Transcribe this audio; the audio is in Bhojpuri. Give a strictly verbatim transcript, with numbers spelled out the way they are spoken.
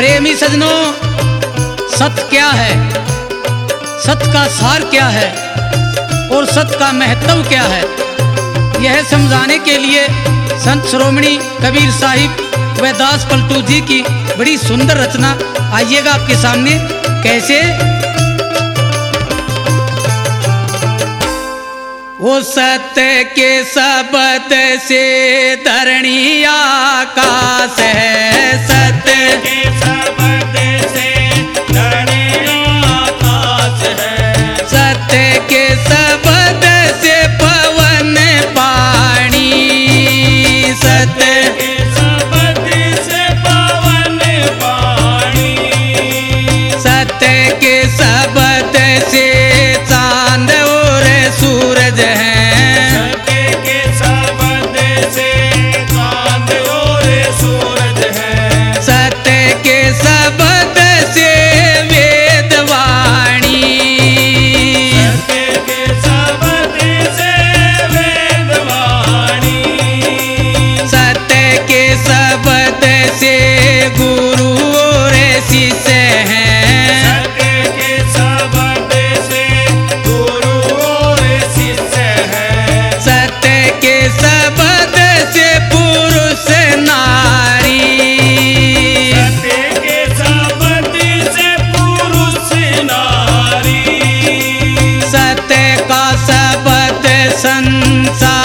प्रेमी सजनों, सत्य क्या है, सत्य का सार क्या है और सत्य का महत्व क्या है, यह समझाने के लिए संत श्रोमणी कबीर साहिब व दास पलटू जी की बड़ी सुंदर रचना आइएगा आपके सामने। कैसे? वो सत्य के शब्द से धरणी आकाश है, सत्य के शब्द से धरणी आकाश है, सत्य के शब्द से पवन पानी, सत्य के शब्द से पवन पानी, सत्य के शब्द से चांद और सूरज है, सत्य के शब्द से चांद और सूरज है, सत्य के शब्द से वेदवाणी, सत्य के शब्द से वेदवाणी, सत्य के शब्द से गुरु और शिष्य हैं, सत्य के शब्द से गुरु और शिष्य है, सत्य के शब्द से पुरुष नारी, सत्य के शब्द से पुरुष नारी, सत्य का शब्द संसार